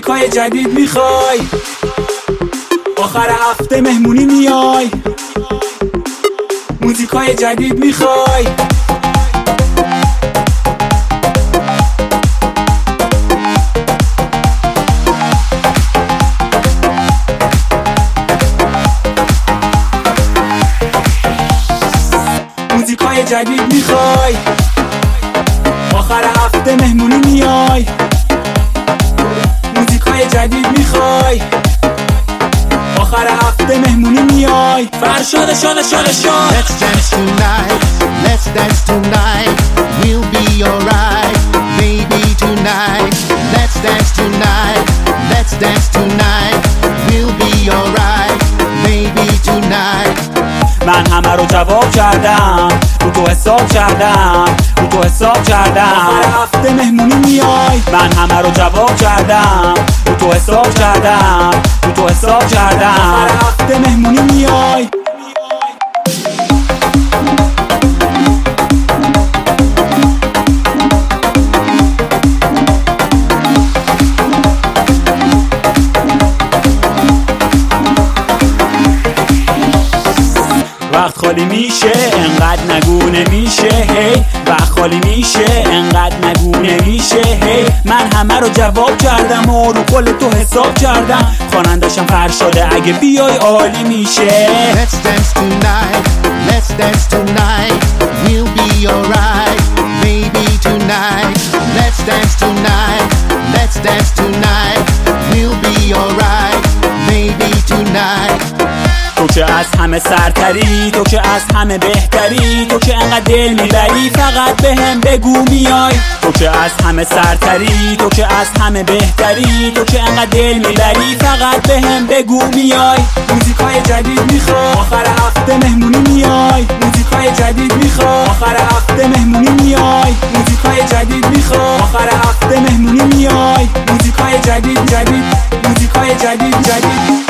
موزیکای جدید میخوای؟ آخر هفته مهمونی میای؟ موزیکای جدید میخوای؟ موزیکای جدید میخوای؟ آخر هفته مهمونی میای؟ موزیکای جدید میخوای؟ آخر هفته مهمونی میای؟ فرشاد شاد شاد شاد. Let's dance tonight, let's dance tonight, we'll be alright, baby tonight. Let's dance tonight, let's dance tonight, we'll be alright, baby tonight. من همه رو جواب کردم، رو تو حساب کردم، رو تو حساب کردم. آخر هفته مهمونی میای؟ من همه رو جواب کردم، رو تو حساب کردم، رو تو حساب کردم. آخر هفته مهمونی میای؟ وقت خالی میشه انقدر نگو نمیشه هی. وقت خالی میشه انقدر نگو نمیشه هی. من همه رو جواب کردم و رو کل تو حساب کردم. خوانندشم فرشاده اگه بیای عالی میشه. Let's dance tonight, let's dance tonight, we'll be alright, baby tonight. Let's dance tonight, let's dance tonight, we'll be alright, baby tonight. تو که از همه سرتری، تو که از همه بهتری، تو که انقدر دل میبری فقط بهم بگو میای. تو که از همه سرتری، تو که از همه بهتری، تو که انقدر دل میبری فقط بهم بگو میای. موزیکای جدید میخوای؟ آخر هفته مهمونی میای؟ موزیکای جدید میخوای؟ آخر هفته مهمونی میای؟ موزیکای جدید میخوای؟ آخر هفته مهمونی میای؟ موزیکای جدید جدید، موزیکای جدید جدید.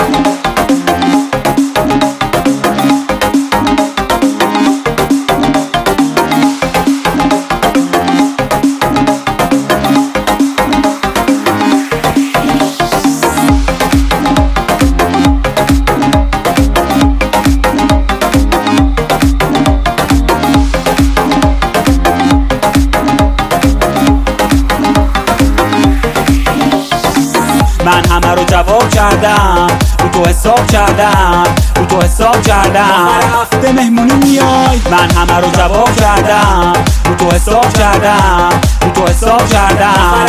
من همه رو جواب کردم، رو تو حساب کردم، رو تو حساب کردم. آخر هفته مهمونی میای؟ من همه رو جواب کردم، رو تو حساب کردم، رو تو حساب کردم.